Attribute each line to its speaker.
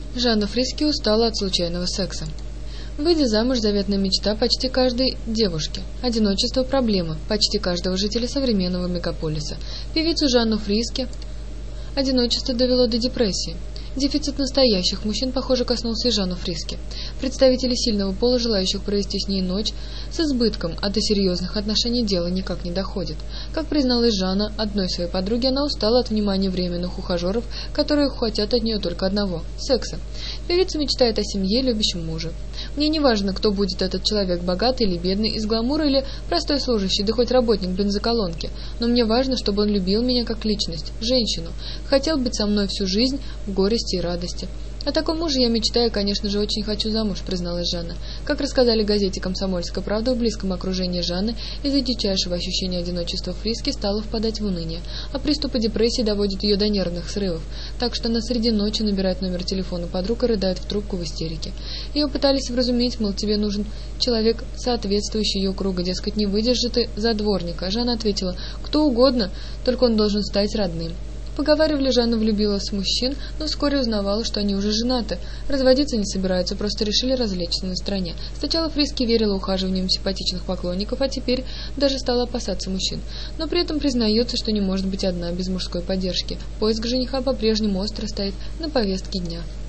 Speaker 1: Жанна Фриски устала от случайного секса. Выйдя замуж, заветная мечта почти каждой девушки. Одиночество – проблема почти каждого жителя современного мегаполиса. Певицу Жанну Фриски одиночество довело до депрессии. Дефицит настоящих мужчин, похоже, коснулся и Жанну Фриски. Представители сильного пола, желающих провести с ней ночь, с избытком, а до серьезных отношений дело никак не доходит. Как призналась Жанна одной своей подруге, она устала от внимания временных ухажеров, которые хотят от нее только одного – секса. Певица мечтает о семье, любящем мужа. Мне не важно, кто будет этот человек, богатый или бедный, из гламура или простой служащий, да хоть работник бензоколонки, но мне важно, чтобы он любил меня как личность, женщину, хотел быть со мной всю жизнь в горести и радости. О таком муже я мечтаю, конечно же, очень хочу замуж, призналась Жанна. Как рассказали газете «Комсомольская правда», в близком окружении Жанны из-за дичайшего ощущения одиночества Фриски стала впадать в уныние, а приступы депрессии доводят ее до нервных срывов, так что она среди ночи набирает номер телефона подруг и рыдает в трубку в истерике. Ее пытались вразумить, мол, тебе нужен человек, соответствующий ее кругу, дескать, не выдержит ты за дворника. Жанна ответила: кто угодно, только он должен стать родным. Поговаривали, Жанна влюбилась в мужчин, но вскоре узнавала, что они уже женаты. Разводиться не собираются, просто решили развлечься на стороне. Сначала Фриски верила ухаживаниям симпатичных поклонников, а теперь даже стала опасаться мужчин. Но при этом признается, что не может быть одна без мужской поддержки. Поиск жениха по-прежнему остро стоит на повестке дня.